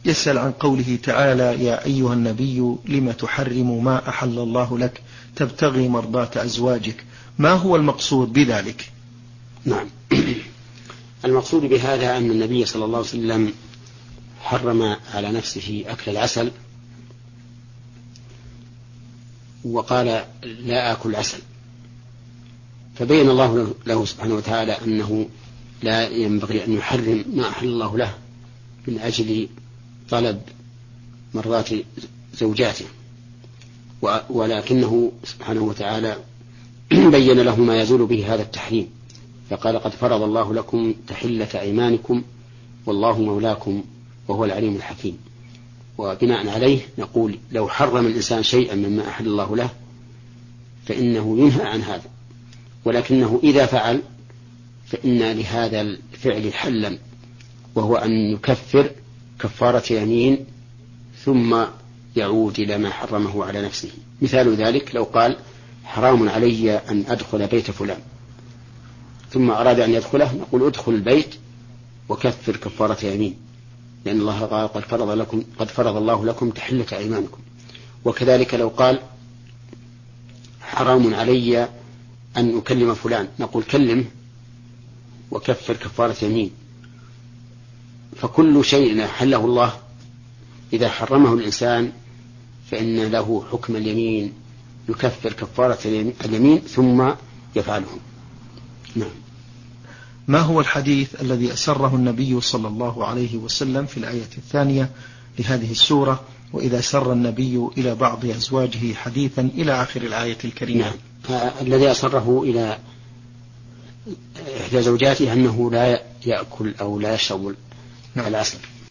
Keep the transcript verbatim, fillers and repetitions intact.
يسأل عن قوله تعالى: يا أيها النبي لم تحرم ما أحل الله لك تبتغي مرضات أزواجك، ما هو المقصود بذلك؟ نعم، المقصود بهذا أن النبي صلى الله عليه وسلم حرم على نفسه أكل العسل، وقال لا آكل عسل، فبين الله له سبحانه وتعالى أنه لا ينبغي أن يحرم ما أحل الله له من أجل طلب مرضات زوجاته، ولكنه سبحانه وتعالى بين له ما يزول به هذا التحريم، فقال: قد فرض الله لكم تحلة أيمانكم والله مولاكم وهو العليم الحكيم. وبناء عليه نقول: لو حرم الإنسان شيئا مما أحل الله له فإنه ينهى عن هذا، ولكنه إذا فعل فإن لهذا الفعل حلا، وهو أن يكفر كفارة يمين ثم يعود إلى ما حرمه على نفسه. مثال ذلك: لو قال: حرام علي أن أدخل بيت فلان، ثم أراد أن يدخله، نقول: ادخل البيت وكفر كفارة يمين، لأن الله قال: قد فرض لكم قد فرض الله لكم تحلة أيمانكم. وكذلك لو قال: حرام علي أن أكلم فلان، نقول: كلمه وكفر كفارة يمين. فكل شيء حله الله إذا حرمه الإنسان فإن له حكم اليمين، يكفر كفارة اليمين ثم يفعله. نعم. ما هو الحديث الذي أسره النبي صلى الله عليه وسلم في الآية الثانية لهذه السورة: وإذا سر النبي إلى بعض أزواجه حديثا إلى آخر الآية الكريمة؟ نعم. الذي أسره إلى إحدى زوجاته أنه لا يأكل أو لا يشرب العسل.